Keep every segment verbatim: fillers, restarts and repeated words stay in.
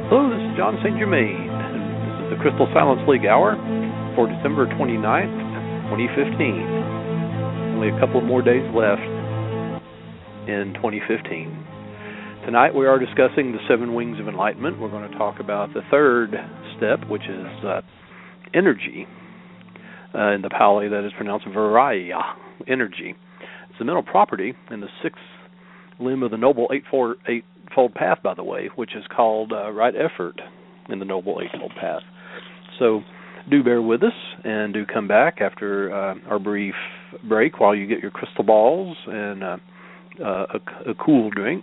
Hello, this is John Saint Germain. This is the Crystal Silence League Hour for December twenty-ninth, twenty fifteen. Only a couple more days left in twenty fifteen. Tonight we are discussing the seven wings of enlightenment. We're going to talk about the third step, which is uh, energy. Uh, in the Pali, that is pronounced Viraya, energy. It's the mental property in the sixth limb of the Noble Eightfold, eightfold Path, by the way, which is called uh, right effort in the Noble Eightfold Path. So do bear with us and do come back after uh, our brief break while you get your crystal balls and uh, uh, a, a cool drink.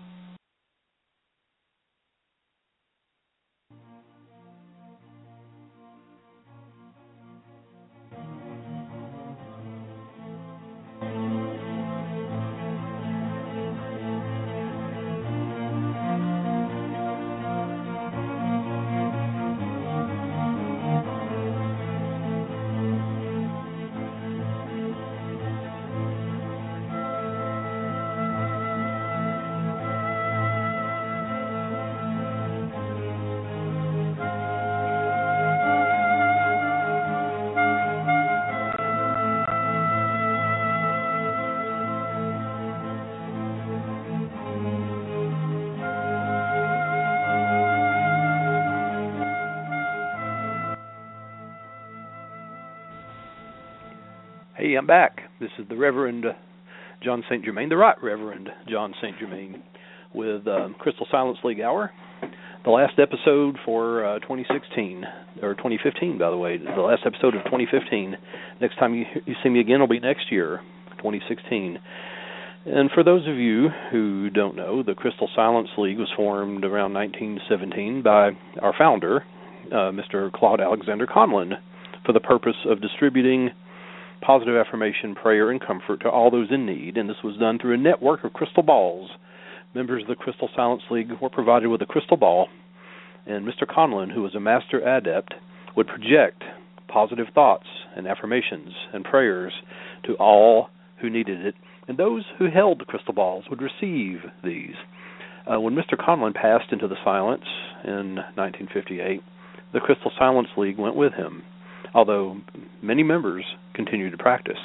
Hey, I'm back. This is the Reverend John Saint Germain, the Right Reverend John Saint Germain, with um, Crystal Silence League Hour, the last episode for uh, twenty sixteen, or twenty fifteen, by the way, the last episode of twenty fifteen. Next time you, you see me again will be next year, twenty sixteen. And for those of you who don't know, the Crystal Silence League was formed around nineteen seventeen by our founder, uh, Mister Claude Alexander Conlon, for the purpose of distributing positive affirmation, prayer, and comfort to all those in need, and this was done through a network of crystal balls. Members of the Crystal Silence League were provided with a crystal ball, and Mister Conlon, who was a master adept, would project positive thoughts and affirmations and prayers to all who needed it, and those who held the crystal balls would receive these. Uh, when Mister Conlon passed into the silence in nineteen fifty-eight, the Crystal Silence League went with him, although many members continued to practice.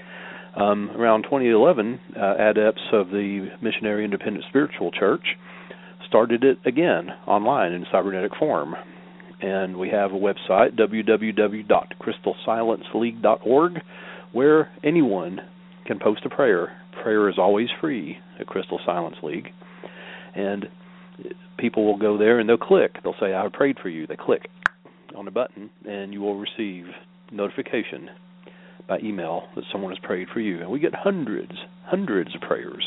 Um, around twenty eleven, uh, adepts of the Missionary Independent Spiritual Church started it again online in cybernetic form. And we have a website, w w w dot crystal silence league dot org, where anyone can post a prayer. Prayer is always free at Crystal Silence League. And people will go there and they'll click. They'll say, I prayed for you. They click on a button, and you will receive notification by email that someone has prayed for you. And we get hundreds, hundreds of prayers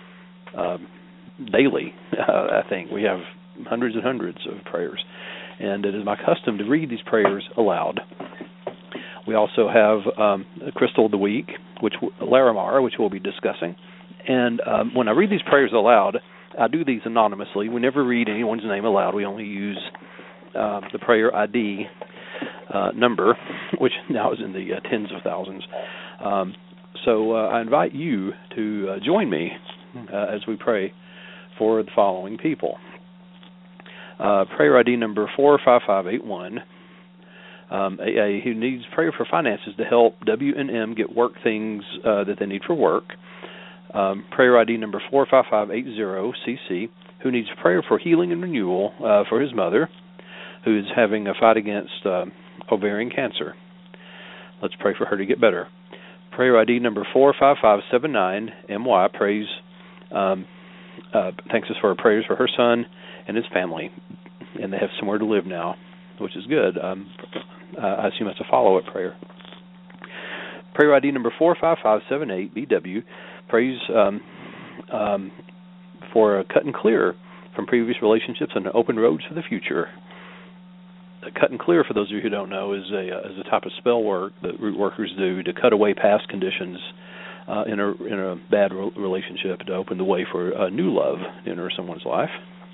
um, daily, uh, I think. We have hundreds and hundreds of prayers. And it is my custom to read these prayers aloud. We also have um, a Crystal of the Week, which Larimar, which we'll be discussing. And um, when I read these prayers aloud, I do these anonymously. We never read anyone's name aloud. We only use Uh, the prayer I D uh, number, which now is in the uh, tens of thousands. Um, so uh, I invite you to uh, join me uh, as we pray for the following people. Uh, prayer I D number four five five eight one, um, A A, who needs prayer for finances to help W and M get work things uh, that they need for work. Um, prayer I D number four five five eight zero, C C, who needs prayer for healing and renewal uh, for his mother, who is having a fight against uh, ovarian cancer. Let's pray for her to get better. Prayer I D number four five five seven nine, M Y, prays, um, uh, thanks us for her prayers for her son and his family, and they have somewhere to live now, which is good. Um, uh, I assume that's a follow-up prayer. Prayer I D number four five five seven eight, B W, prays um, um, for a cut and clear from previous relationships and open roads for the future. Cut and clear, for those of you who don't know, is a uh, is a type of spell work that root workers do to cut away past conditions uh, in a in a bad re- relationship to open the way for uh, new love to enter someone's life.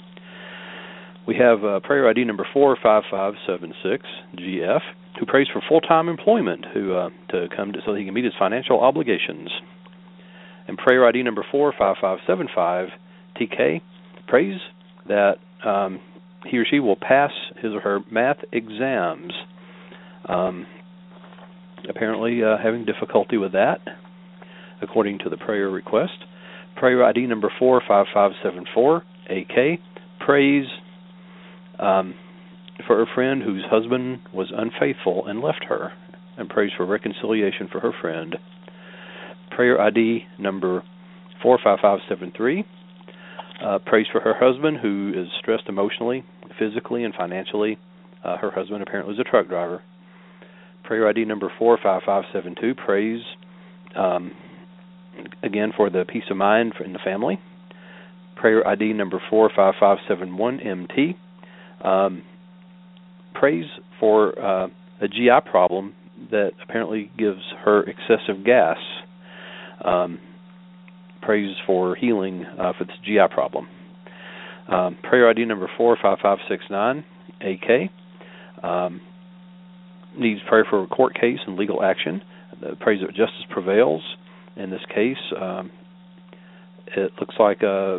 We have uh, prayer I D number four five five seven six, G F, who prays for full-time employment who uh, to come to, so he can meet his financial obligations. And prayer I D number four five five seven five, T K, prays that um, he or she will pass his or her math exams. Um, apparently uh, having difficulty with that, according to the prayer request. Prayer I D number four five five seven four, A K, prays um, for a friend whose husband was unfaithful and left her, and prays for reconciliation for her friend. Prayer I D number four five five seven three, uh, prays for her husband who is stressed emotionally, physically, and financially. Uh, her husband apparently is a truck driver. Prayer I D number four five five seven two, prays um, again for the peace of mind in the family. Prayer I D number four five five seven one, M T, um, prays for uh, a G I problem that apparently gives her excessive gas. Um, prays for healing uh, for this G I problem. Um, prayer I D number four five five six nine, A K, um, needs prayer for a court case and legal action. Uh, prays that justice prevails in this case. Um, it looks like uh,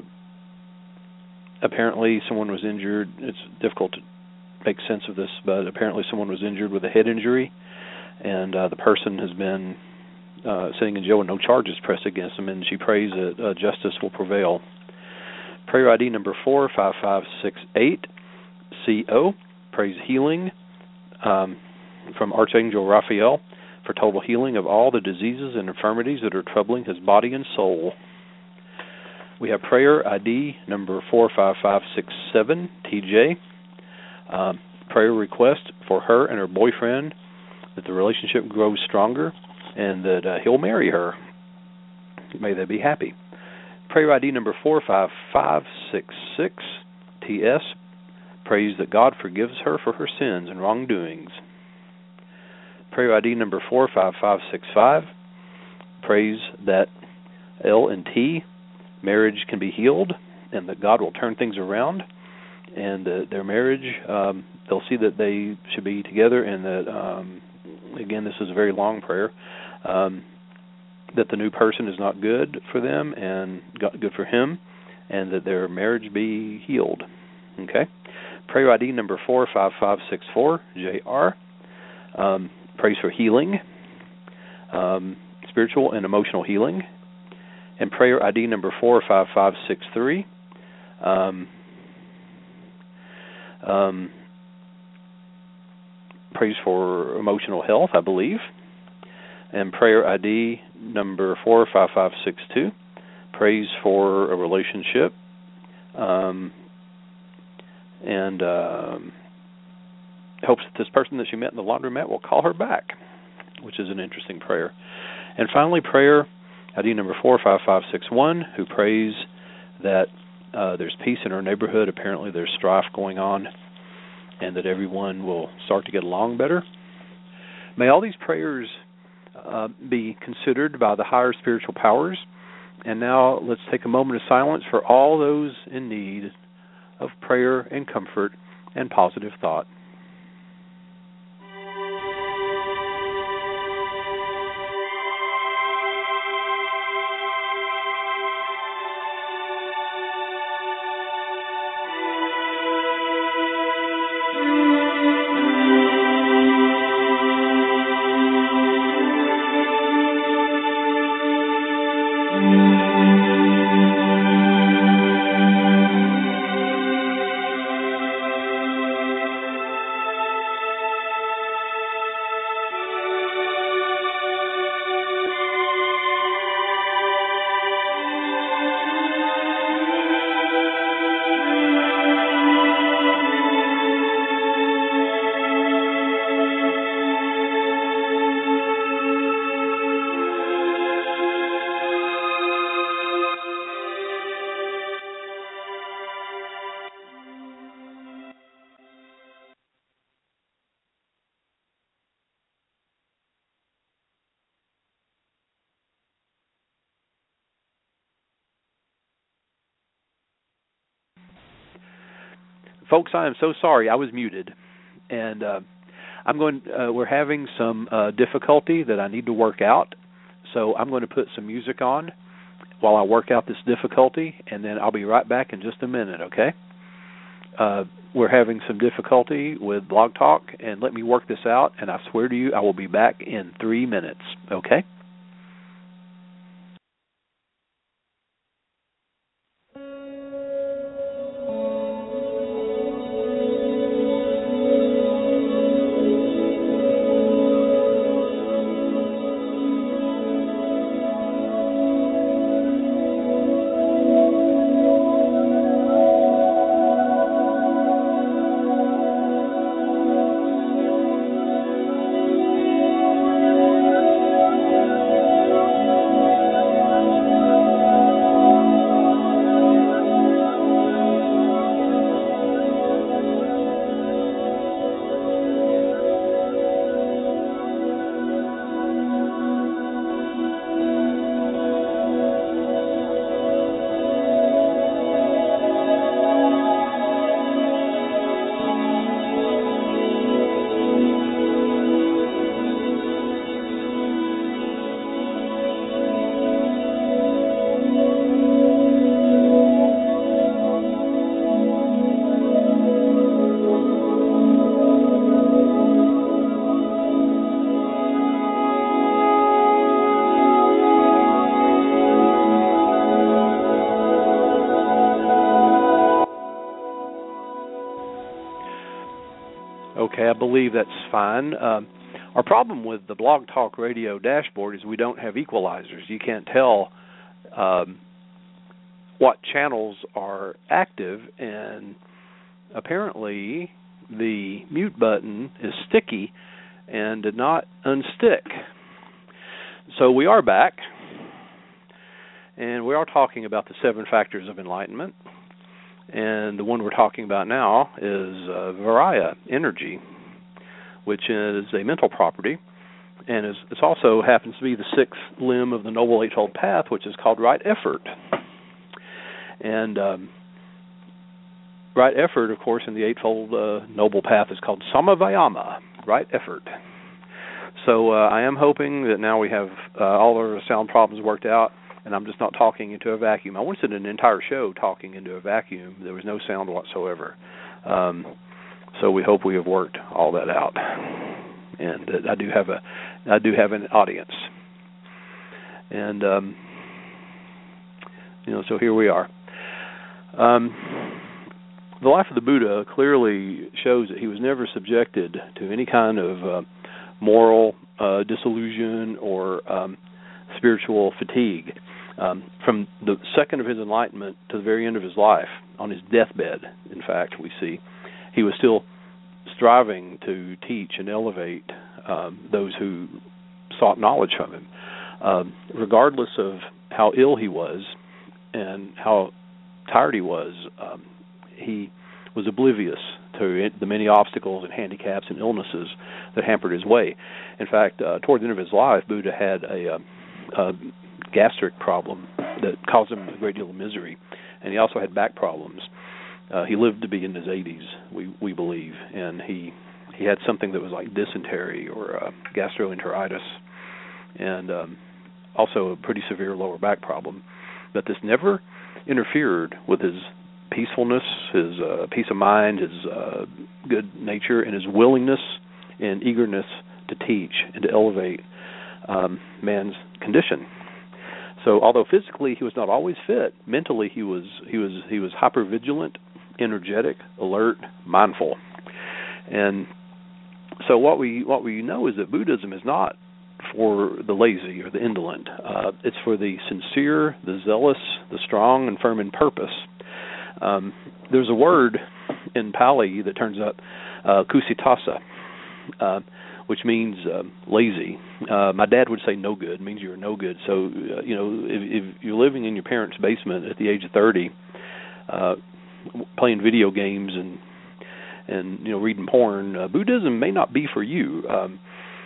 apparently someone was injured. It's difficult to make sense of this, but apparently someone was injured with a head injury, and uh, the person has been uh, sitting in jail with no charges pressed against them, and she prays that uh, justice will prevail. Prayer I D number four five five six eight, C O, prays healing um, from Archangel Raphael for total healing of all the diseases and infirmities that are troubling his body and soul. We have prayer I D number four five five six seven, T J, um, prayer request for her and her boyfriend that the relationship grows stronger and that uh, he'll marry her. May they be happy. Prayer I D number four five five six six, T S, prays that God forgives her for her sins and wrongdoings. Prayer I D number four five five six five, prays that L and T marriage can be healed and that God will turn things around, and that their marriage, um, they'll see that they should be together, and that, um, again, this is a very long prayer, um, that the new person is not good for them and good for him, and that their marriage be healed. Okay? Prayer I D number four five five six four, J R, um, prays for healing, um, spiritual and emotional healing. And prayer I D number four five five six three, um, um, prays for emotional health, I believe. And prayer I D number four five five six two, prays for a relationship, um, and um, hopes that this person that she met in the laundromat will call her back, which is an interesting prayer. And finally, prayer I D number four five five six one, who prays that uh, there's peace in her neighborhood. Apparently there's strife going on, and that everyone will start to get along better. May all these prayers uh, be considered by the higher spiritual powers. And now let's take a moment of silence for all those in need of prayer and comfort and positive thought. Folks, I am so sorry. I was muted, and uh, I'm going. Uh, we're having some uh, difficulty that I need to work out, so I'm going to put some music on while I work out this difficulty, and then I'll be right back in just a minute. Okay? uh, we're having some difficulty with Blog Talk, and let me work this out, and I swear to you, I will be back in three minutes, okay? Okay, I believe that's fine. Um, our problem with the Blog Talk Radio dashboard is we don't have equalizers. You can't tell um, what channels are active, and apparently the mute button is sticky and did not unstick. So we are back, and we are talking about the seven factors of enlightenment. And the one we're talking about now is uh, Viriya energy, which is a mental property, and is, it also happens to be the sixth limb of the Noble Eightfold Path, which is called right effort. And um, right effort, of course, in the Eightfold uh, Noble Path is called Samavayama, right effort. So uh, I am hoping that now we have uh, all our sound problems worked out, and I'm just not talking into a vacuum. I once did an entire show talking into a vacuum. There was no sound whatsoever. Um, so we hope we have worked all that out, and uh, I do have a, I do have an audience, and um, you know, so here we are. Um, the life of the Buddha clearly shows that he was never subjected to any kind of uh, moral uh, disillusion or um, spiritual fatigue. Um, from the second of his enlightenment to the very end of his life, on his deathbed, in fact, we see, he was still striving to teach and elevate um, those who sought knowledge from him. Um, regardless of how ill he was and how tired he was, um, he was oblivious to the many obstacles and handicaps and illnesses that hampered his way. In fact, uh, toward the end of his life, Buddha had a... a, a gastric problem that caused him a great deal of misery, and he also had back problems. Uh, he lived to be in his eighties, we we believe, and he he had something that was like dysentery or uh, gastroenteritis, and um, also a pretty severe lower back problem. But this never interfered with his peacefulness, his uh, peace of mind, his uh, good nature, and his willingness and eagerness to teach and to elevate um, man's condition. So, although physically he was not always fit, mentally he was he was he was hypervigilant, energetic, alert, mindful, and so what we what we know is that Buddhism is not for the lazy or the indolent. Uh, it's for the sincere, the zealous, the strong, and firm in purpose. Um, there's a word in Pali that turns up uh, kusitasa. Uh, which means uh, lazy. Uh, my dad would say no good. It means you're no good. So, uh, you know, if, if you're living in your parents' basement at the age of thirty, uh, playing video games and, and you know, reading porn, uh, Buddhism may not be for you. Um,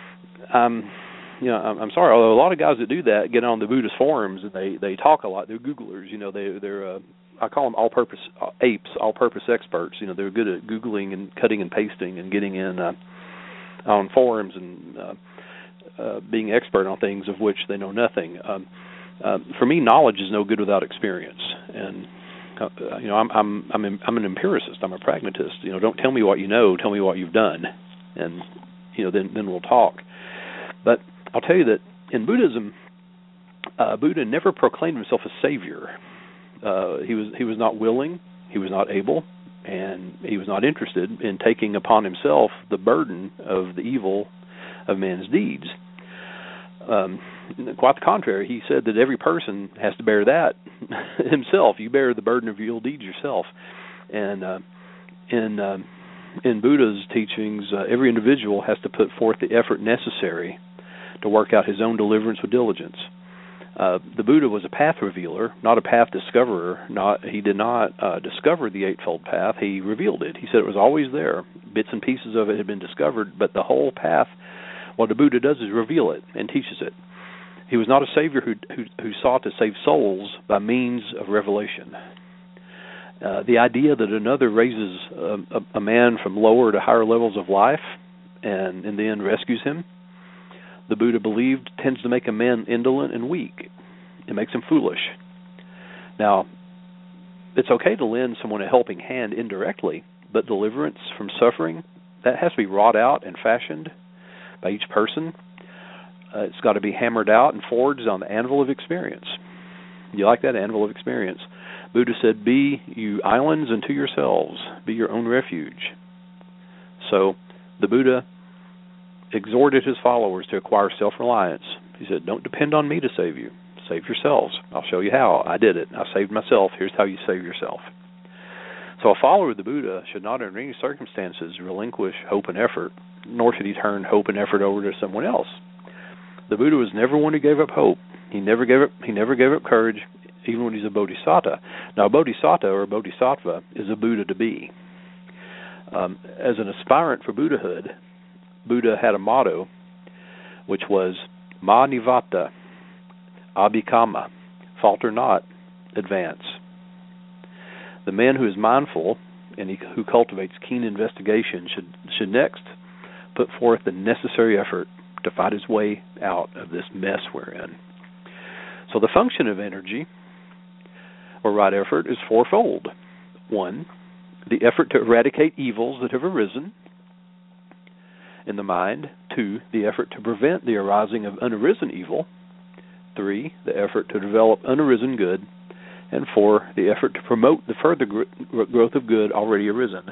I'm, you know, I'm, I'm sorry, although a lot of guys that do that get on the Buddhist forums and they, they talk a lot. They're Googlers. You know, they, they're, uh, I call them all-purpose uh, apes, all-purpose experts. You know, they're good at Googling and cutting and pasting and getting in uh, on forums and uh, uh, being expert on things of which they know nothing. Um, uh, for me, knowledge is no good without experience, and uh, you know, I'm I'm I'm I'm an empiricist. I'm a pragmatist. You know, don't tell me what you know. Tell me what you've done, and you know, then then we'll talk. But I'll tell you that in Buddhism, uh, Buddha never proclaimed himself a savior. Uh, he was he was not willing. He was not able, and he was not interested in taking upon himself the burden of the evil of man's deeds. Um, quite the contrary, he said that every person has to bear that himself. You bear the burden of your ill deeds yourself. And uh, in uh, in Buddha's teachings, uh, every individual has to put forth the effort necessary to work out his own deliverance with diligence. Uh, the Buddha was a path revealer, not a path discoverer. Not he did not uh, discover the Eightfold Path. He revealed it. He said it was always there. Bits and pieces of it had been discovered, but the whole path, what the Buddha does is reveal it and teaches it. He was not a savior who who, who sought to save souls by means of revelation. Uh, the idea that another raises a, a, a man from lower to higher levels of life and in the end rescues him, the Buddha believed, tends to make a man indolent and weak. It makes him foolish. Now, it's okay to lend someone a helping hand indirectly, but deliverance from suffering, that has to be wrought out and fashioned by each person. Uh, it's got to be hammered out and forged on the anvil of experience. You like that, anvil of experience? Buddha said, be you islands unto yourselves, be your own refuge. So the Buddha exhorted his followers to acquire self-reliance. He said, don't depend on me to save you. Save yourselves. I'll show you how. I did it. I saved myself. Here's how you save yourself. So a follower of the Buddha should not under any circumstances relinquish hope and effort, nor should he turn hope and effort over to someone else. The Buddha was never one who gave up hope. He never gave up he never gave up courage, even when he's a bodhisattva. Now, a bodhisattva or a bodhisattva is a Buddha to be. Um, as an aspirant for Buddhahood, Buddha had a motto, which was Ma Nivata, Abhikama, falter not, advance. The man who is mindful and he, who cultivates keen investigation should should next put forth the necessary effort to fight his way out of this mess we're in. So the function of energy, or right effort, is fourfold. One, the effort to eradicate evils that have arisen in the mind. Two, the effort to prevent the arising of unarisen evil. Three, the effort to develop unarisen good. And four, the effort to promote the further gr- growth of good already arisen.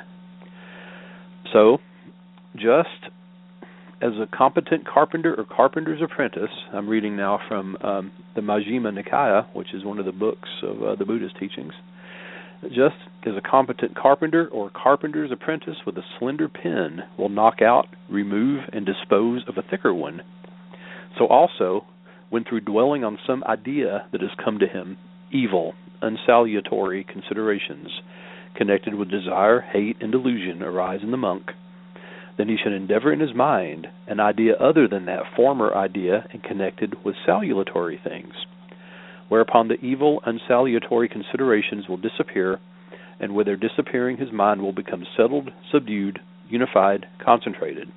So, just as a competent carpenter or carpenter's apprentice, I'm reading now from um, the Majjhima Nikaya, which is one of the books of uh, the Buddha's teachings. Just as a competent carpenter or carpenter's apprentice with a slender pen will knock out, remove, and dispose of a thicker one, so also, when through dwelling on some idea that has come to him, evil, unsalutary considerations connected with desire, hate, and delusion arise in the monk, then he should endeavor in his mind an idea other than that former idea and connected with salutary things, whereupon the evil, unsalutary considerations will disappear, and with their disappearing his mind will become settled, subdued, unified, concentrated.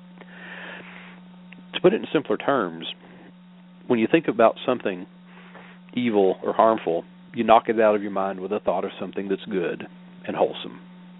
To put it in simpler terms, when you think about something evil or harmful, you knock it out of your mind with a thought of something that's good and wholesome.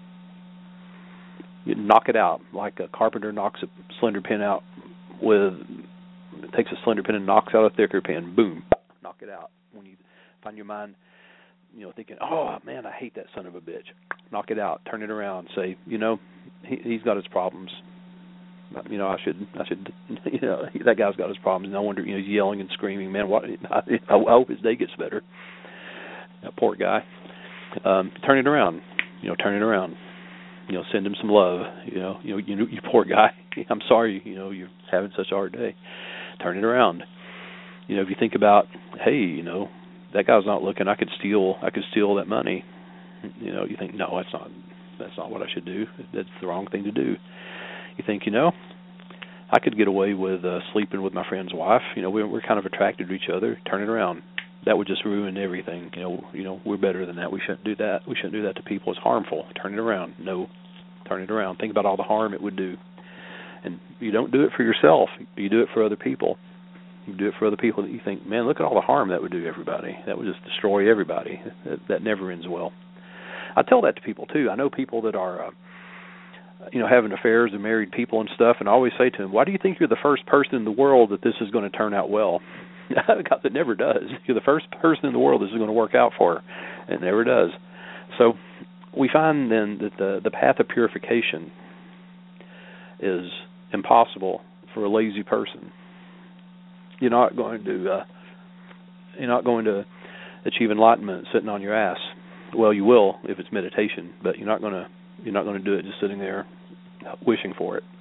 You knock it out like a carpenter knocks a slender pin out with, takes a slender pin and knocks out a thicker pin. Boom, knock it out. When you find your mind, you know, thinking, oh man, I hate that son of a bitch. Knock it out. Turn it around. Say, you know, he, he's got his problems. You know, I should, I should, you know, that guy's got his problems. No wonder, you know, he's yelling and screaming. Man, what? I, I hope his day gets better. That poor guy. Um, turn it around. You know, turn it around. You know, send him some love. You know, you know, you, you poor guy. I'm sorry. You know, you're having such a hard day. Turn it around. You know, if you think about, hey, you know, that guy's not looking. I could steal. I could steal that money. You know, you think, no, that's not. That's not what I should do. That's the wrong thing to do. You think, you know, I could get away with uh, sleeping with my friend's wife. You know, we're, we're kind of attracted to each other. Turn it around. That would just ruin everything. You know, you know, we're better than that. We shouldn't do that. We shouldn't do that to people. It's harmful. Turn it around. No, turn it around. Think about all the harm it would do. And you don't do it for yourself. You do it for other people. You do it for other people that you think, man, look at all the harm that would do everybody. That would just destroy everybody. That, that never ends well. I tell that to people too. I know people that are, uh, you know, having affairs and married people and stuff, and I always say to them, "Why do you think you're the first person in the world that this is going to turn out well?" Because it never does. You're the first person in the world this is going to work out for, and it never does. So we find then that the the path of purification is impossible for a lazy person. You're not going to uh, you're not going to achieve enlightenment sitting on your ass. Well, you will if it's meditation, but you're not going to you're not going to do it just sitting there wishing for it.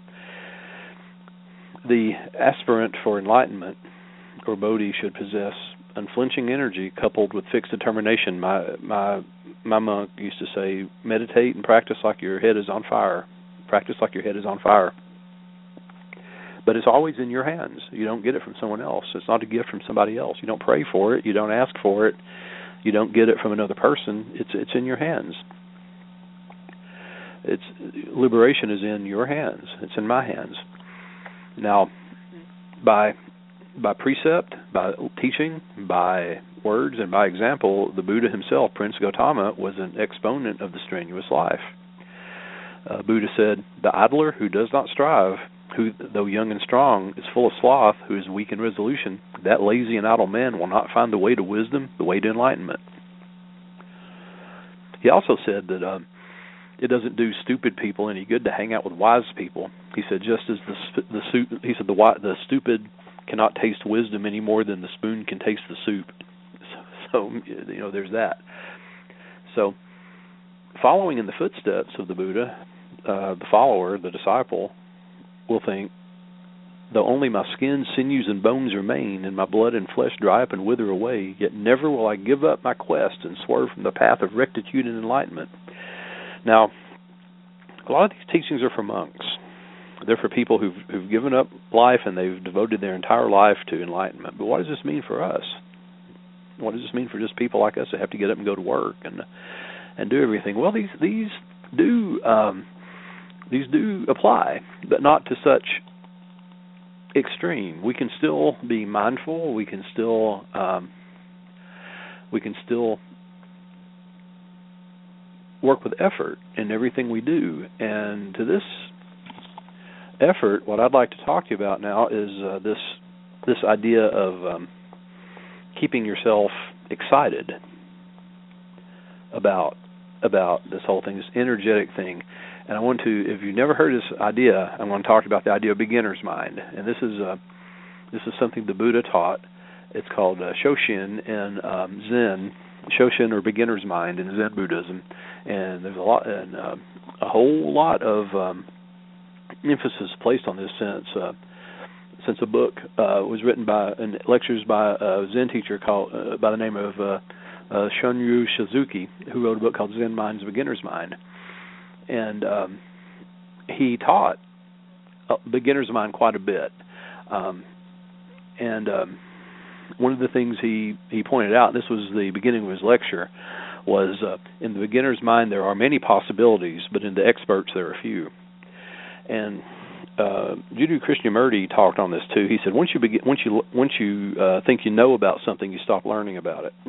The aspirant for enlightenment or bodhi should possess unflinching energy coupled with fixed determination. My my my monk used to say, meditate and practice like your head is on fire. Practice like your head is on fire. But it's always in your hands. You don't get it from someone else. It's not a gift from somebody else. You don't pray for it. You don't ask for it. You don't get it from another person. It's it's in your hands. It's liberation is in your hands. It's in my hands. Now, by by precept, by teaching, by words, and by example, the Buddha himself, Prince Gautama, was an exponent of the strenuous life. Uh, Buddha said, "The idler who does not strive, who, though young and strong, is full of sloth, who is weak in resolution, that lazy and idle man will not find the way to wisdom, the way to enlightenment." He also said that um, it doesn't do stupid people any good to hang out with wise people. He said, just as the the he said the the stupid cannot taste wisdom any more than the spoon can taste the soup. So, you know, there's that. So, following in the footsteps of the Buddha, uh, the follower, the disciple, will think, though only my skin, sinews, and bones remain, and my blood and flesh dry up and wither away, yet never will I give up my quest and swerve from the path of rectitude and enlightenment. Now, a lot of these teachings are for monks. They're for people who've, who've given up life and they've devoted their entire life to enlightenment. But what does this mean for us? What does this mean for just people like us that have to get up and go to work and and do everything? Well, these these do um, these do apply, but not to such extreme. We can still be mindful. We can still um, we can still work with effort in everything we do. And to this effort, what I'd like to talk to you about now is uh, this this idea of um, keeping yourself excited about about this whole thing, this energetic thing. And I want to, if you've never heard this idea, I'm going to talk about the idea of beginner's mind. And this is uh, this is something the Buddha taught. It's called uh, Shoshin in um, Zen, Shoshin or beginner's mind in Zen Buddhism. And there's a lot, and uh, a whole lot of um, emphasis placed on this since uh, since a book uh, was written by and lectures by a Zen teacher called uh, by the name of uh, uh, Shunryu Suzuki, who wrote a book called Zen Mind's Beginner's Mind, and um, he taught uh, beginner's mind quite a bit. Um, and um, one of the things he, he pointed out, this was the beginning of his lecture, was uh, in the beginner's mind there are many possibilities, but in the experts there are few. And uh, Jiddu Krishnamurti talked on this too. He said, once you begin, once you once you uh, think you know about something, you stop learning about it.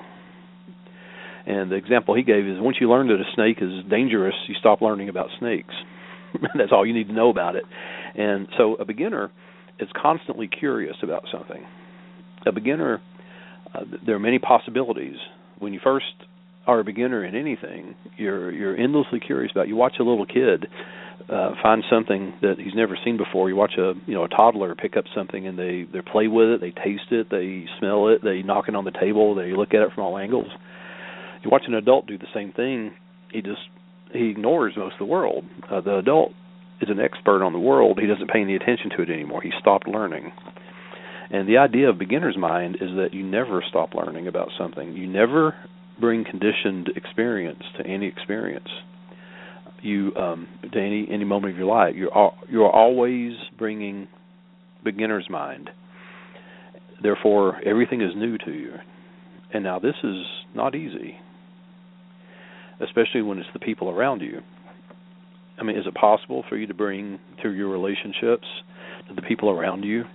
And the example he gave is, once you learn that a snake is dangerous, you stop learning about snakes. That's all you need to know about it. And so a beginner is constantly curious about something. A beginner, uh, there are many possibilities. When you first are a beginner in anything, you're you're endlessly curious about it. You watch a little kid uh, find something that he's never seen before. You watch a you know a toddler pick up something and they, they play with it, they taste it, they smell it, they knock it on the table, they look at it from all angles. You watch an adult do the same thing. He just he ignores most of the world. Uh, the adult is an expert on the world. He doesn't pay any attention to it anymore. He stopped learning. And the idea of beginner's mind is that you never stop learning about something. You never bring conditioned experience to any experience. You um, to any any moment of your life. You're al- you're always bringing beginner's mind. Therefore, everything is new to you. And now this is not easy, especially when it's the people around you. I mean, is it possible for you to bring through your relationships to the people around you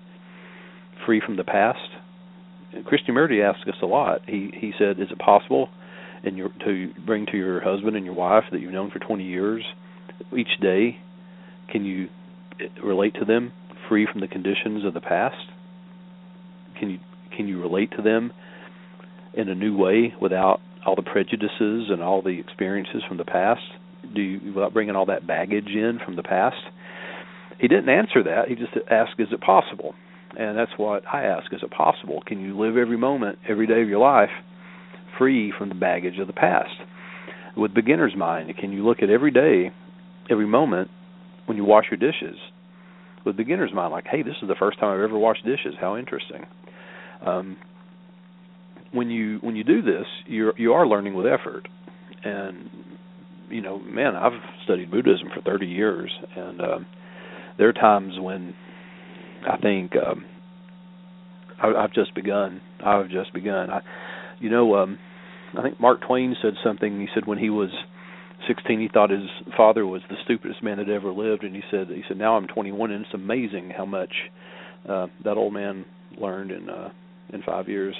free from the past? Krishnamurti asks us a lot. He he said, is it possible and your to bring to your husband and your wife that you've known for twenty years each day? Can you relate to them free from the conditions of the past? Can you can you relate to them in a new way without all the prejudices and all the experiences from the past? Do you, without bringing all that baggage in from the past? He didn't answer that. He just asked, is it possible? And that's what I ask, is it possible? Can you live every moment, every day of your life free from the baggage of the past? With beginner's mind, can you look at every day, every moment when you wash your dishes with beginner's mind, like, hey, this is the first time I've ever washed dishes. How interesting. Um, when you when you do this, you're you are learning with effort. And, you know, man, I've studied Buddhism for thirty years, and uh, there are times when I think um, I, I've just begun. I've just begun. I, you know, um, I think Mark Twain said something. He said when he was sixteen, he thought his father was the stupidest man that ever lived, and he said, he said, now I'm twenty-one, and it's amazing how much uh, that old man learned in uh, in five years.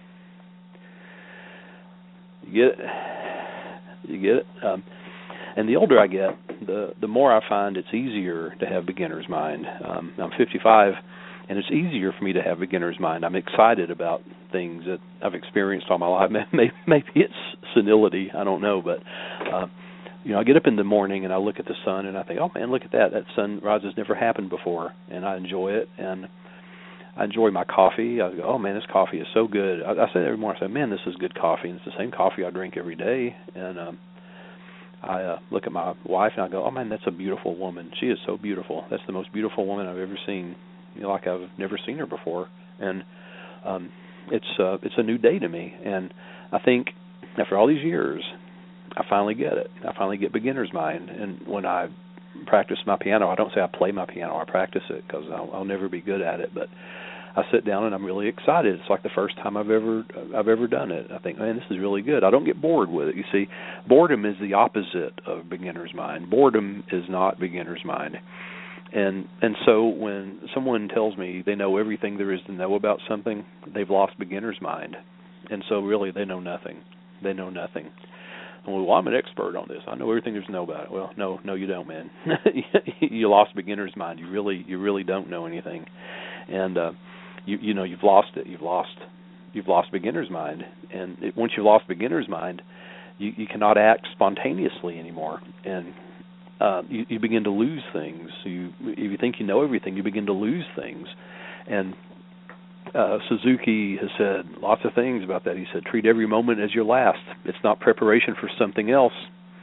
You get it? You get it? Um, and the older I get, the the more I find it's easier to have beginner's mind. Um, I'm fifty-five, and it's easier for me to have beginner's mind. I'm excited about things that I've experienced all my life. Maybe, maybe it's senility, I don't know, but uh, you know, I get up in the morning and I look at the sun and I think, oh man, look at that. That sunrise has never happened before, and I enjoy it. And I enjoy my coffee. I go, oh man, this coffee is so good. I, I say it every morning. I say, man, this is good coffee, and it's the same coffee I drink every day. And um, I uh, look at my wife and I go, oh man, that's a beautiful woman. She is so beautiful. That's the most beautiful woman I've ever seen. You know, like I've never seen her before. And um, it's uh, it's a new day to me. And I think after all these years, I finally get it. I finally get beginner's mind. And when I practice my piano, I don't say I play my piano, I practice it, because I'll, I'll never be good at it. But I sit down and I'm really excited. It's like the first time I've ever I've ever done it. I think, man, this is really good. I don't get bored with it. You see, boredom is the opposite of beginner's mind. Boredom is not beginner's mind. And and so when someone tells me they know everything there is to know about something, they've lost beginner's mind. And so really they know nothing. They know nothing. Well, I'm an expert on this. I know everything there's to know about it. Well, no, no, you don't, man. You lost beginner's mind. You really, you really don't know anything, and uh, you, you know, you've lost it. You've lost, you've lost beginner's mind. And it, once you've lost beginner's mind, you, you cannot act spontaneously anymore, and uh, you, you begin to lose things. You, if you think you know everything, you begin to lose things, and Uh, Suzuki has said lots of things about that. He said, treat every moment as your last. It's not preparation for something else.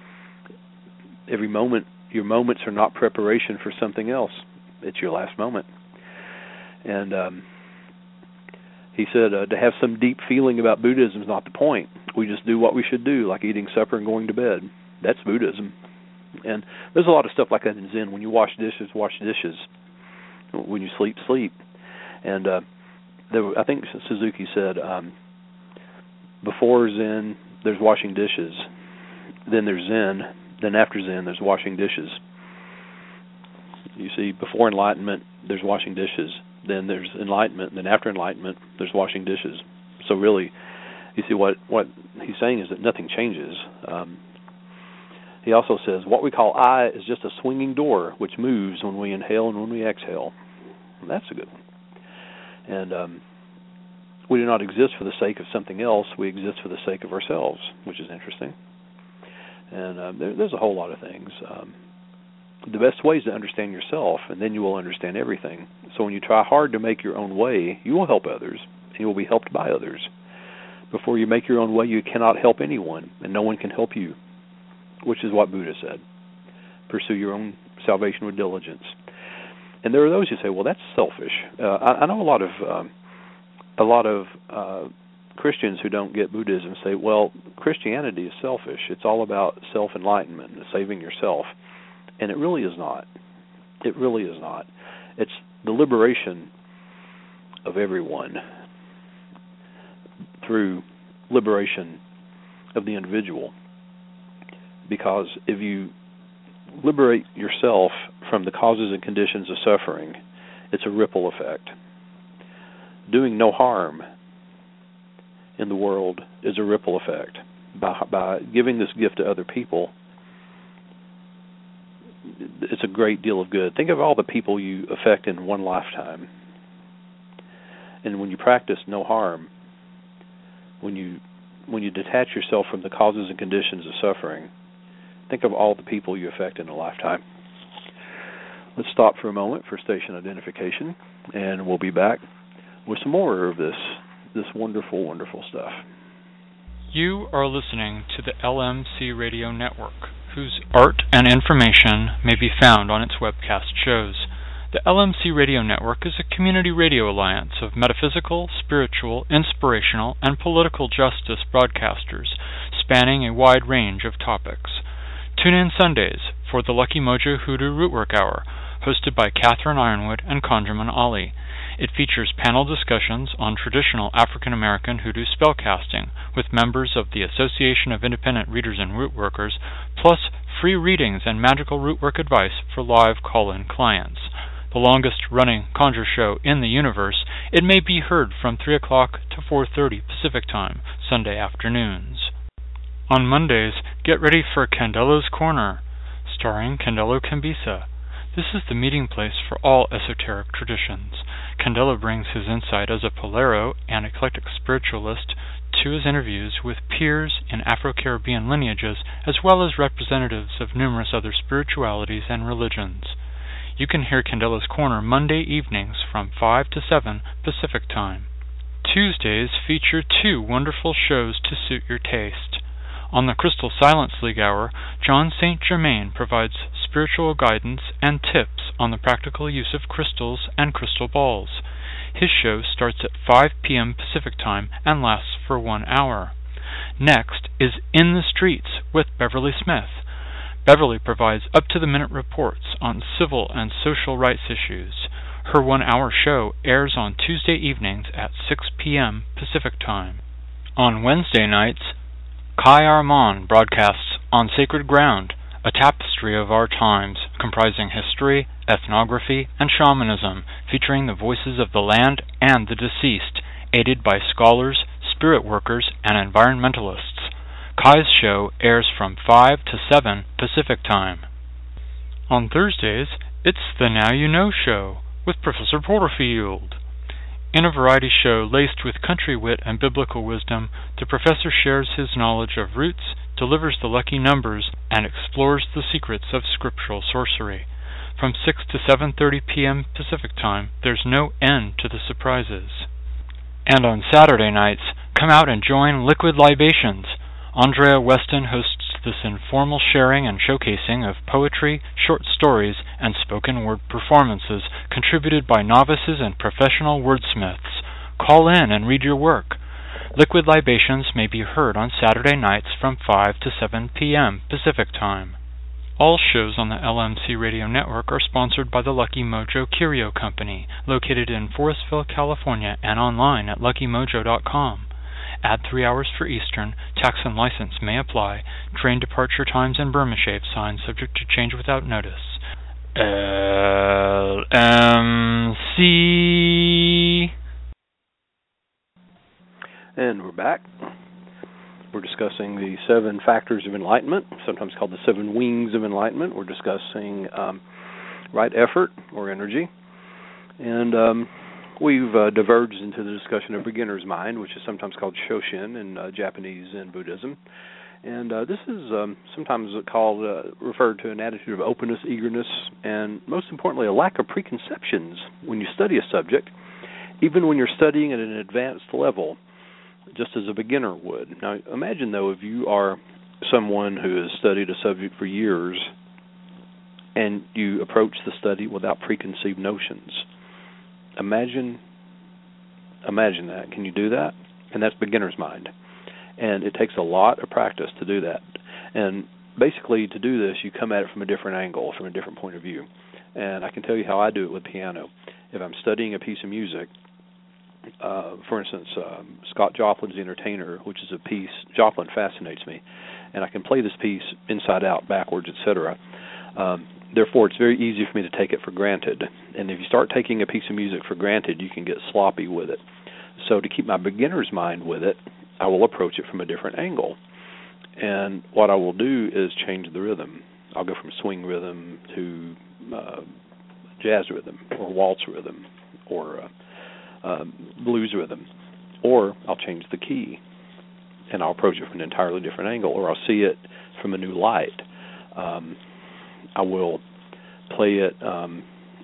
Every moment, your moments are not preparation for something else. It's your last moment. And um, he said, uh, to have some deep feeling about Buddhism is not the point. We just do what we should do, like eating supper and going to bed. That's Buddhism. And there's a lot of stuff like that in Zen. When you wash dishes, wash dishes. When you sleep, sleep. And uh, There, I think Suzuki said, um, before Zen, there's washing dishes. Then there's Zen. Then after Zen, there's washing dishes. You see, before enlightenment, there's washing dishes. Then there's enlightenment. Then after enlightenment, there's washing dishes. So really, you see, what, what he's saying is that nothing changes. Um, he also says, what we call I is just a swinging door which moves when we inhale and when we exhale. And that's a good one. And um, we do not exist for the sake of something else. We exist for the sake of ourselves, which is interesting. And um, there, there's a whole lot of things. Um, the best way is to understand yourself, and then you will understand everything. So when you try hard to make your own way, you will help others, and you will be helped by others. Before you make your own way, you cannot help anyone, and no one can help you, which is what Buddha said. Pursue your own salvation with diligence. And there are those who say, "Well, that's selfish." Uh, I, I know a lot of um, a lot of uh, Christians who don't get Buddhism say, "Well, Christianity is selfish. It's all about self-enlightenment and saving yourself," and it really is not. It really is not. It's the liberation of everyone through liberation of the individual. Because if you liberate yourself from the causes and conditions of suffering, it's a ripple effect. Doing no harm in the world is a ripple effect. by, by giving this gift to other people, it's a great deal of good. Think of all the people you affect in one lifetime. And when you practice no harm, when you when you detach yourself from the causes and conditions of suffering, think of all the people you affect in a lifetime. Let's stop for a moment for station identification, and we'll be back with some more of this this wonderful, wonderful stuff. You are listening to the L M C Radio Network, whose art and information may be found on its webcast shows. The L M C Radio Network is a community radio alliance of metaphysical, spiritual, inspirational, and political justice broadcasters spanning a wide range of topics. Tune in Sundays for the Lucky Mojo Hoodoo Rootwork Hour, hosted by Catherine Ironwood and Conjurman Ali. It features panel discussions on traditional African American hoodoo spellcasting with members of the Association of Independent Readers and Rootworkers, plus free readings and magical rootwork advice for live call-in clients. The longest-running conjure show in the universe, it may be heard from three o'clock to four thirty Pacific Time, Sunday afternoons. On Mondays, get ready for Candelo's Corner, starring Candelo Cambisa. This is the meeting place for all esoteric traditions. Candelo brings his insight as a Polero and eclectic spiritualist to his interviews with peers in Afro-Caribbean lineages, as well as representatives of numerous other spiritualities and religions. You can hear Candelo's Corner Monday evenings from five to seven Pacific Time. Tuesdays feature two wonderful shows to suit your taste. On the Crystal Silence League Hour, John Saint Germain provides spiritual guidance and tips on the practical use of crystals and crystal balls. His show starts at five p.m. Pacific Time and lasts for one hour. Next is In the Streets with Beverly Smith. Beverly provides up-to-the-minute reports on civil and social rights issues. Her one-hour show airs on Tuesday evenings at six p.m. Pacific Time. On Wednesday nights, Kai Armand broadcasts On Sacred Ground, a tapestry of our times comprising history, ethnography, and shamanism, featuring the voices of the land and the deceased, aided by scholars, spirit workers, and environmentalists. Kai's show airs from five to seven Pacific Time. On Thursdays, it's the Now You Know Show with Professor Porterfield. In a variety show laced with country wit and biblical wisdom, the professor shares his knowledge of roots, delivers the lucky numbers, and explores the secrets of scriptural sorcery. From six to seven thirty p.m. Pacific Time, there's no end to the surprises. And on Saturday nights, come out and join Liquid Libations. Andrea Weston hosts this informal sharing and showcasing of poetry, short stories, and spoken word performances contributed by novices and professional wordsmiths. Call in and read your work. Liquid Libations may be heard on Saturday nights from five to seven p.m. Pacific Time. All shows on the L M C Radio Network are sponsored by the Lucky Mojo Curio Company, located in Forestville, California, and online at lucky mojo dot com. Add three hours for Eastern. Tax and license may apply. Train departure times and Burma Shave signs subject to change without notice. L M C. And we're back. We're discussing the seven factors of enlightenment, sometimes called the seven wings of enlightenment. We're discussing um, right effort or energy. And um, we've uh, diverged into the discussion of beginner's mind, which is sometimes called Shoshin in uh, Japanese and Buddhism. And uh, this is um, sometimes called, uh, referred to an attitude of openness, eagerness, and most importantly, a lack of preconceptions when you study a subject, even when you're studying at an advanced level, just as a beginner would. Now, imagine, though, if you are someone who has studied a subject for years and you approach the study without preconceived notions. Imagine, imagine that. Can you do that? And that's beginner's mind. And it takes a lot of practice to do that. And basically, to do this, you come at it from a different angle, from a different point of view. And I can tell you how I do it with piano. If I'm studying a piece of music, uh, for instance, um, Scott Joplin's The Entertainer, which is a piece, Joplin fascinates me, and I can play this piece inside out, backwards, et cetera. Um, therefore, it's very easy for me to take it for granted. And if you start taking a piece of music for granted, you can get sloppy with it. So to keep my beginner's mind with it, I will approach it from a different angle. And what I will do is change the rhythm. I'll go from swing rhythm to uh, jazz rhythm or waltz rhythm or uh, uh, blues rhythm. Or I'll change the key, and I'll approach it from an entirely different angle, or I'll see it from a new light. Um, I will play it, um,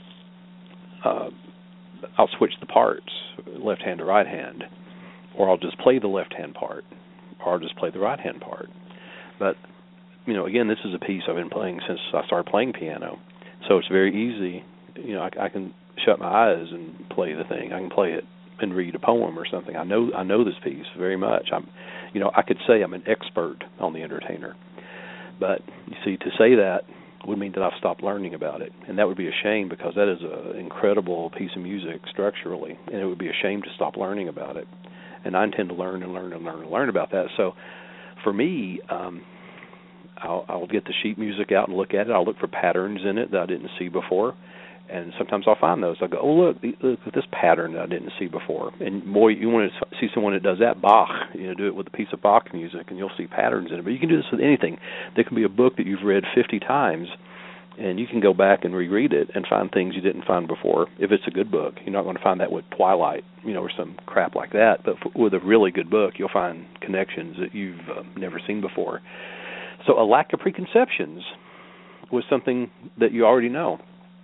uh, I'll switch the parts, left hand to right hand, or I'll just play the left hand part, or I'll just play the right hand part. But, you know, again, this is a piece I've been playing since I started playing piano, so it's very easy. You know, I, I can shut my eyes and play the thing. I can play it and read a poem or something. I know I know this piece very much. I'm, you know, I could say I'm an expert on the Entertainer, but you see, to say that would mean that I've stopped learning about it, and that would be a shame because that is an incredible piece of music structurally, and it would be a shame to stop learning about it. And I intend to learn and learn and learn and learn about that. So, for me, um, I'll, I'll get the sheet music out and look at it. I'll look for patterns in it that I didn't see before. And sometimes I'll find those. I'll go, oh, look, look at this pattern that I didn't see before. And, boy, you want to see someone that does that, Bach, you know, do it with a piece of Bach music, and you'll see patterns in it. But you can do this with anything. There can be a book that you've read fifty times, and you can go back and reread it and find things you didn't find before. If it's a good book, you're not going to find that with Twilight, you know, or some crap like that. But f- with a really good book, you'll find connections that you've uh, never seen before. So a lack of preconceptions was something that you already know.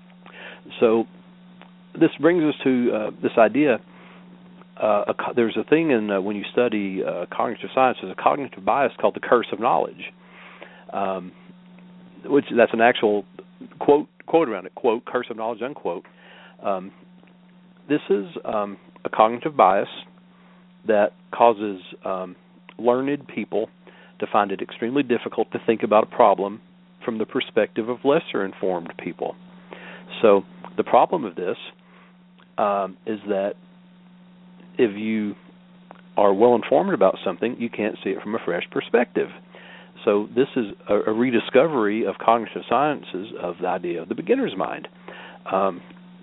So this brings us to uh, this idea. Uh, a, there's a thing in uh, when you study uh, cognitive science, there's a cognitive bias called the curse of knowledge, um, which that's an actual quote quote around it, quote, curse of knowledge, unquote. Um, this is um, a cognitive bias that causes um, learned people to find it extremely difficult to think about a problem from the perspective of lesser informed people. So the problem of this um, is that if you are well informed about something, you can't see it from a fresh perspective. So this is a, a rediscovery of cognitive sciences of the idea of the beginner's mind. Um,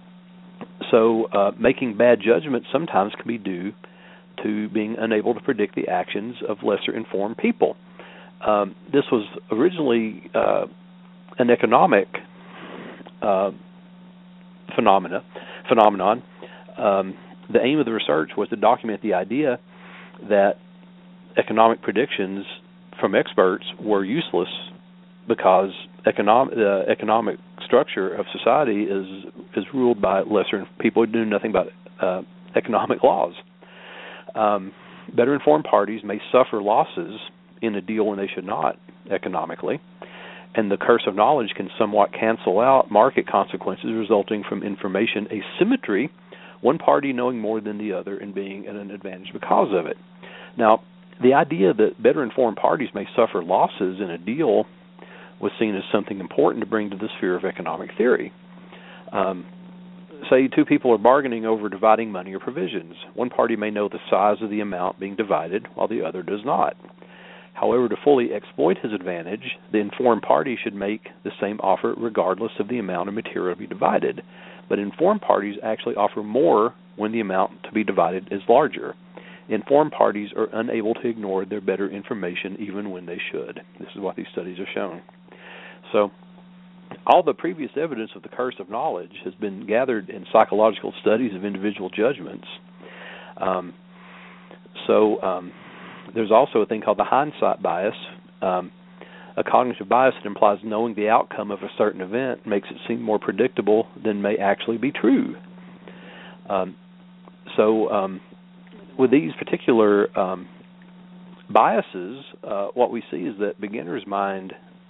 so uh, making bad judgments sometimes can be due to being unable to predict the actions of lesser informed people. Um, this was originally uh, an economic uh, phenomena, phenomenon. Um, the aim of the research was to document the idea that economic predictions from experts were useless because economic, the economic structure of society is is ruled by lesser people who do nothing about uh, economic laws. Um, better informed parties may suffer losses in a deal when they should not economically, and the curse of knowledge can somewhat cancel out market consequences resulting from information asymmetry, one party knowing more than the other and being at an advantage because of it. Now, the idea that better informed parties may suffer losses in a deal was seen as something important to bring to the sphere of economic theory. Um, say two people are bargaining over dividing money or provisions. One party may know the size of the amount being divided while the other does not. However, to fully exploit his advantage, the informed party should make the same offer regardless of the amount of material to be divided. But informed parties actually offer more when the amount to be divided is larger. Informed parties are unable to ignore their better information even when they should. This is what these studies have shown. So, all the previous evidence of the curse of knowledge has been gathered in psychological studies of individual judgments. Um, so, um, there's also a thing called the hindsight bias, um, a cognitive bias that implies knowing the outcome of a certain event makes it seem more predictable than may actually be true. Um, so, um, with these particular um, biases, uh, what we see is that beginner's mind,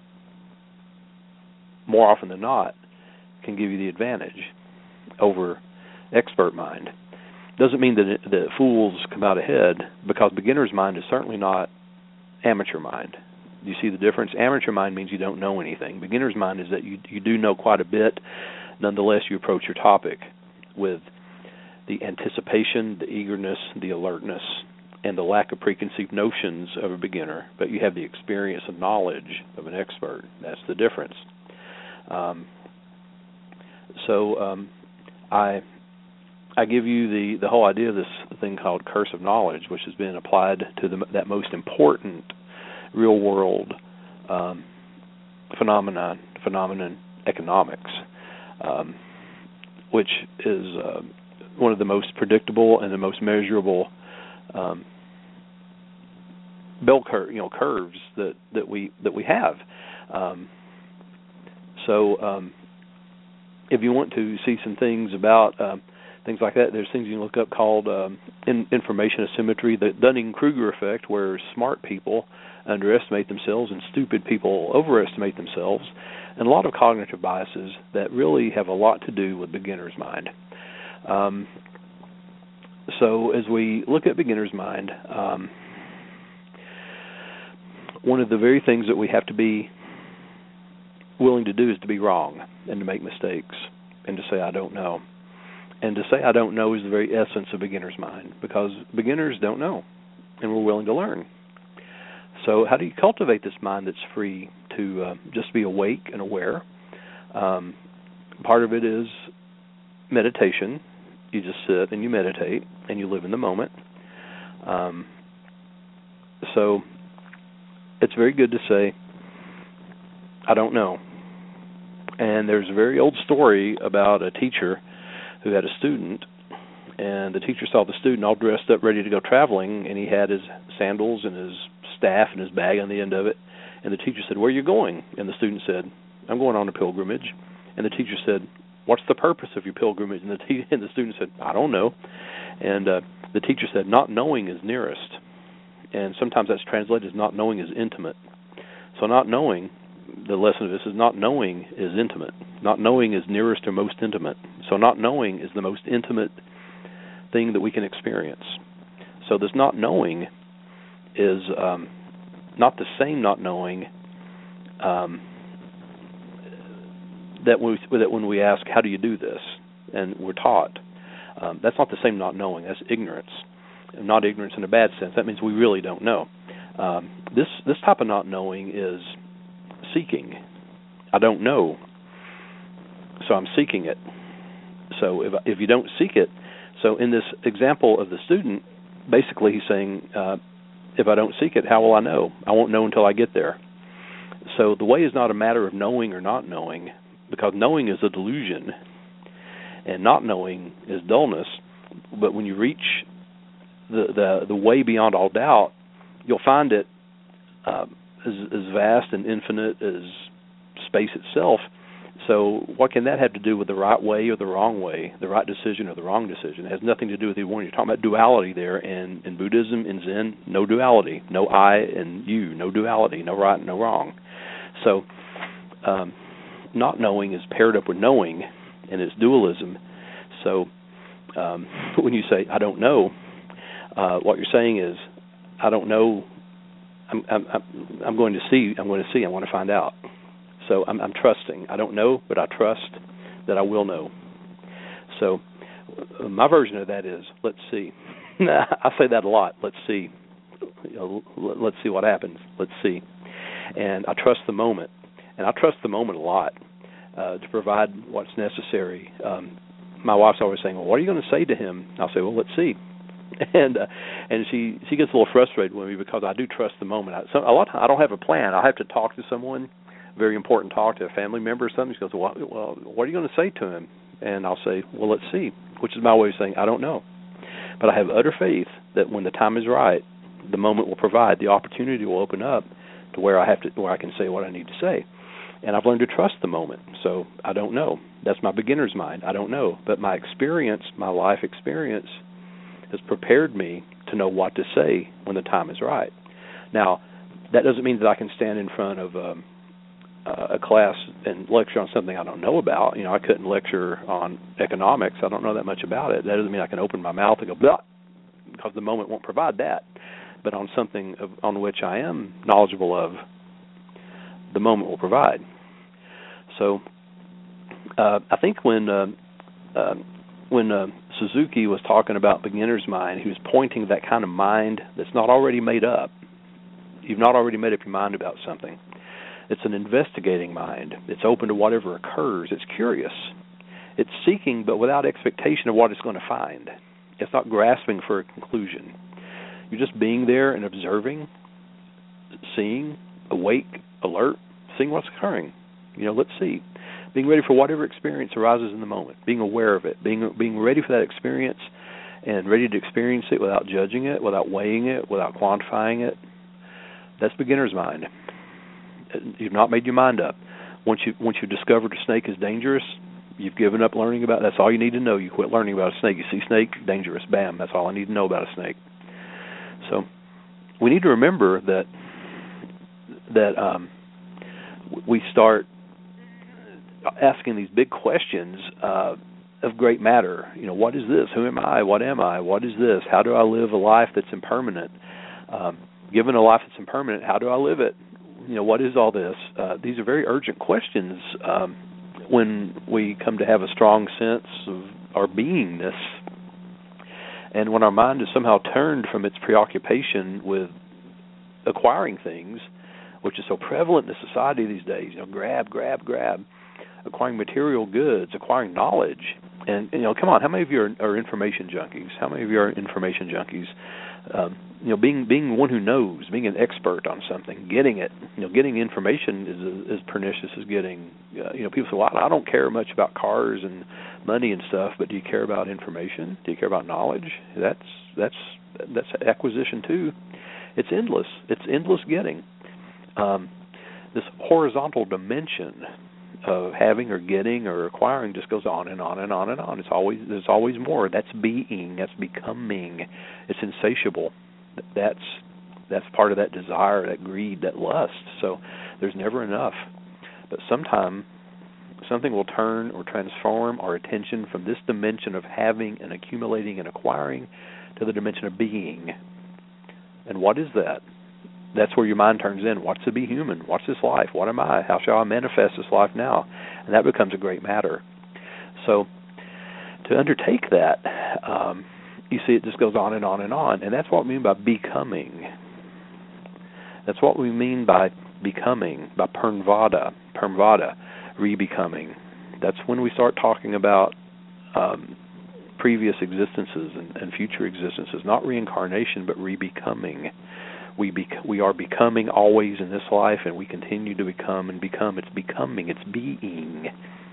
more often than not, can give you the advantage over expert mind. Doesn't mean that, it, that fools come out ahead, because beginner's mind is certainly not amateur mind. Do you see the difference? Amateur mind means you don't know anything. Beginner's mind is that you you do know quite a bit. Nonetheless, you approach your topic with the anticipation, the eagerness, the alertness, and the lack of preconceived notions of a beginner, but you have the experience and knowledge of an expert. That's the difference. Um, so um, I I give you the, the whole idea of this thing called curse of knowledge, which has been applied to the, that most important real-world um, phenomenon, phenomenon economics, um, which is uh, one of the most predictable and the most measurable um, bell curve, you know, curves that, that we that we have. Um, so, um, if you want to see some things about um, things like that, there's things you can look up called um, in, information asymmetry, the Dunning-Kruger effect, where smart people underestimate themselves and stupid people overestimate themselves, and a lot of cognitive biases that really have a lot to do with beginner's mind. Um, so as we look at beginner's mind, um, one of the very things that we have to be willing to do is to be wrong and to make mistakes and to say, I don't know. And to say I don't know is the very essence of beginner's mind, because beginners don't know, and we're willing to learn. So how do you cultivate this mind that's free to uh, just be awake and aware? Um, part of it is meditation. You just sit and you meditate and you live in the moment. Um, so it's very good to say, I don't know. And there's a very old story about a teacher who had a student, and the teacher saw the student all dressed up, ready to go traveling, and he had his sandals and his staff and his bag on the end of it. And the teacher said, where are you going? And the student said, I'm going on a pilgrimage. And the teacher said, what's the purpose of your pilgrimage? And the, te- and the student said, I don't know. And uh, the teacher said, not knowing is nearest. And sometimes that's translated as not knowing is intimate. So not knowing, the lesson of this is not knowing is intimate. Not knowing is nearest or most intimate. So not knowing is the most intimate thing that we can experience. So this not knowing is um, not the same not knowing um, that, we, that when we ask, how do you do this? And we're taught. Um, that's not the same not knowing. That's ignorance. And not ignorance in a bad sense. That means we really don't know. Um, this this type of not knowing is seeking. I don't know, so I'm seeking it. So if if you don't seek it, so in this example of the student, basically he's saying, uh, if I don't seek it, how will I know? I won't know until I get there. So the way is not a matter of knowing or not knowing, because knowing is a delusion, and not knowing is dullness. But when you reach the the, the way beyond all doubt, you'll find it uh, as, as vast and infinite as space itself. So what can that have to do with the right way or the wrong way, the right decision or the wrong decision? It has nothing to do with either one. You're talking about duality there, and in Buddhism, in Zen, no duality, no I and you, no duality, no right and no wrong. So um, not knowing is paired up with knowing, and it's dualism. So um, when you say, I don't know, uh, what you're saying is, I don't know, I'm, I'm, I'm going to see, I'm going to see, I want to find out. So I'm, I'm trusting. I don't know, but I trust that I will know. So uh, my version of that is, let's see. I say that a lot. Let's see. You know, let's see what happens. Let's see. And I trust the moment. And I trust the moment a lot uh, to provide what's necessary. Um, my wife's always saying, well, what are you going to say to him? I'll say, well, let's see. And uh, and she, she gets a little frustrated with me because I do trust the moment. I, so a lot of times I don't have a plan. I have to talk to someone, very important talk to a family member or something. She goes, well, well, what are you going to say to him? And I'll say, well, let's see, which is my way of saying, I don't know. But I have utter faith that when the time is right, the moment will provide, the opportunity will open up to where I have to, where I can say what I need to say. And I've learned to trust the moment. So I don't know. That's my beginner's mind. I don't know. But my experience, my life experience, has prepared me to know what to say when the time is right. Now, that doesn't mean that I can stand in front of um, a class and lecture on something I don't know about. You know, I couldn't lecture on economics. I don't know that much about it. That doesn't mean I can open my mouth and go, blah, because the moment won't provide that. But on something of, on which I am knowledgeable of, the moment will provide. So uh, I think when uh, uh, when uh, Suzuki was talking about beginner's mind, he was pointing to that kind of mind that's not already made up. You've not already made up your mind about something. It's an investigating mind. It's open to whatever occurs. It's curious. It's seeking, but without expectation of what it's going to find. It's not grasping for a conclusion. You're just being there and observing, seeing, awake, alert, seeing what's occurring. You know, let's see. Being ready for whatever experience arises in the moment, being aware of it, being being ready for that experience and ready to experience it without judging it, without weighing it, without quantifying it. That's beginner's mind. You've not made your mind up. Once you once you discovered a snake is dangerous, you've given up learning about it. That's all you need to know. You quit learning about a snake. You see snake, dangerous, bam, that's all I need to know about a snake. So we need to remember that that um, we start asking these big questions uh, of great matter. You know, what is this? Who am I? What am I? What is this? How do I live a life that's impermanent? Um, given a life that's impermanent, how do I live it? You know, what is all this? Uh, these are very urgent questions um, when we come to have a strong sense of our beingness. And when our mind is somehow turned from its preoccupation with acquiring things, which is so prevalent in society these days, you know, grab, grab, grab, acquiring material goods, acquiring knowledge. And, you know, come on, how many of you are, are information junkies? How many of you are information junkies? Um, you know, being being one who knows, being an expert on something, getting it, you know, getting information is as pernicious as getting, uh, you know, people say, well, I don't care much about cars and money and stuff, but do you care about information? Do you care about knowledge? That's that's that's acquisition too. It's endless. It's endless getting. Um, this horizontal dimension of having or getting or acquiring just goes on and on and on and on. It's always there's always more. That's being. That's becoming. It's insatiable. That's that's part of that desire, that greed, that lust. So there's never enough. But sometime something will turn or transform our attention from this dimension of having and accumulating and acquiring to the dimension of being. And what is that? That's where your mind turns in. What's to be human? What's this life? What am I? How shall I manifest this life now? And that becomes a great matter. So to undertake that, um, you see it just goes on and on and on. And that's what we mean by becoming. That's what we mean by becoming, by purnvada, purnvada, re-becoming. That's when we start talking about um, previous existences and, and future existences, not reincarnation, but re-becoming. We bec- we are becoming always in this life, and we continue to become and become. It's becoming. It's being.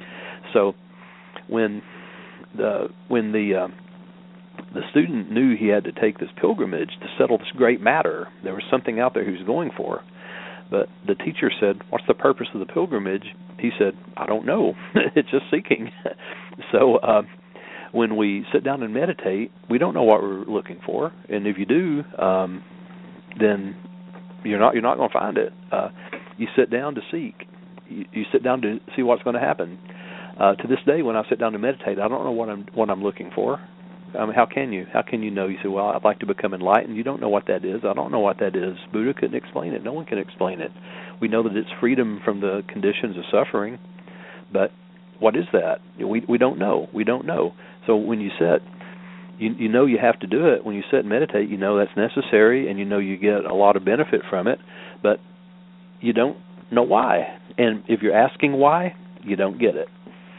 So when the when the uh, the student knew he had to take this pilgrimage to settle this great matter, there was something out there he was going for. But the teacher said, "What's the purpose of the pilgrimage?" He said, "I don't know. It's just seeking." So uh, when we sit down and meditate, we don't know what we're looking for, and if you do, um, then you're not you're not going to find it. Uh, you sit down to seek. You, you sit down to see what's going to happen. Uh, to this day, when I sit down to meditate, I don't know what I'm what I'm looking for. I mean, how can you? How can you know? You say, well, I'd like to become enlightened. You don't know what that is. I don't know what that is. Buddha couldn't explain it. No one can explain it. We know that it's freedom from the conditions of suffering, but what is that? We we don't know. We don't know. So when you sit, you you know you have to do it. When you sit and meditate, you know that's necessary, and you know you get a lot of benefit from it, but you don't know why. And if you're asking why, you don't get it.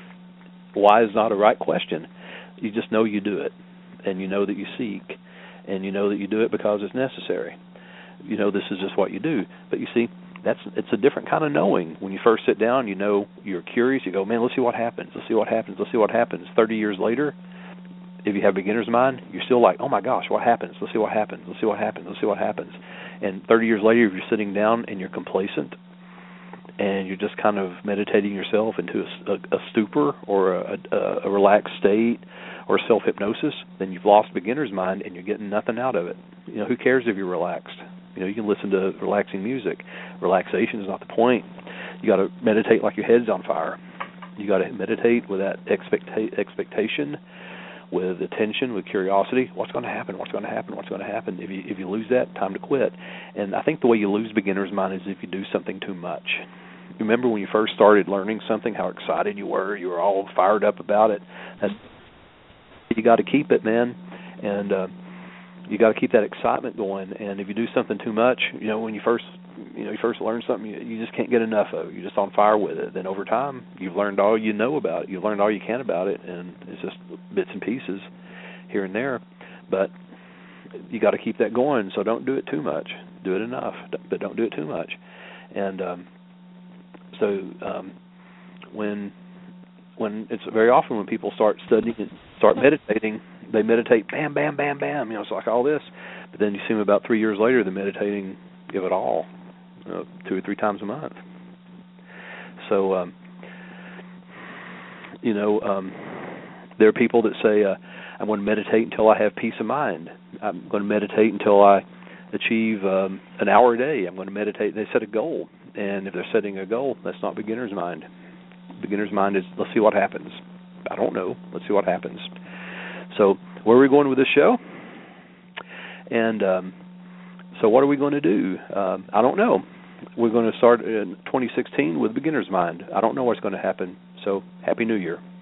Why is not a right question. You just know you do it, and you know that you seek, and you know that you do it because it's necessary. You know this is just what you do. But you see, that's it's a different kind of knowing. When you first sit down, you know you're curious. You go, man, let's see what happens. Let's see what happens. Let's see what happens. Thirty years later, if you have beginner's mind, you're still like, oh my gosh, what happens? Let's see what happens. Let's see what happens. Let's see what happens. And thirty years later, if you're sitting down and you're complacent, and you're just kind of meditating yourself into a, a, a stupor or a, a, a relaxed state or self-hypnosis, then you've lost beginner's mind and you're getting nothing out of it. You know, who cares if you're relaxed? You know, you can listen to relaxing music. Relaxation is not the point. You got to meditate like your head's on fire. You got to meditate with that expecta- expectation, with attention, with curiosity. What's going to happen? What's going to happen? What's going to happen? If you if you lose that, time to quit. And I think the way you lose beginner's mind is if you do something too much. Remember when you first started learning something, how excited you were? You were all fired up about it. That's, you got to keep it, man, and uh, you got to keep that excitement going. And if you do something too much, you know, when you first, you know, you first learn something, you, you just can't get enough of it. You're just on fire with it. Then over time, you've learned all you know about it. You've learned all you can about it, and it's just bits and pieces here and there. But you got to keep that going. So don't do it too much. do it enough, but don't do it too much. And um, so um, when when it's very often when people start studying and start meditating, they meditate, bam, bam, bam, bam. You know, it's like all this. But then you see them about three years later, they're meditating, give it all, you know, two or three times a month. So, um, you know, um, there are people that say, uh, I'm going to meditate until I have peace of mind. I'm going to meditate until I achieve um, an hour a day. I'm going to meditate. They set a goal. And if they're setting a goal, that's not beginner's mind. Beginner's mind is, let's see what happens. I don't know. Let's see what happens. So where are we going with this show? And um, so what are we going to do? Um, I don't know. We're going to start in twenty sixteen with beginner's mind. I don't know what's going to happen. So Happy New Year.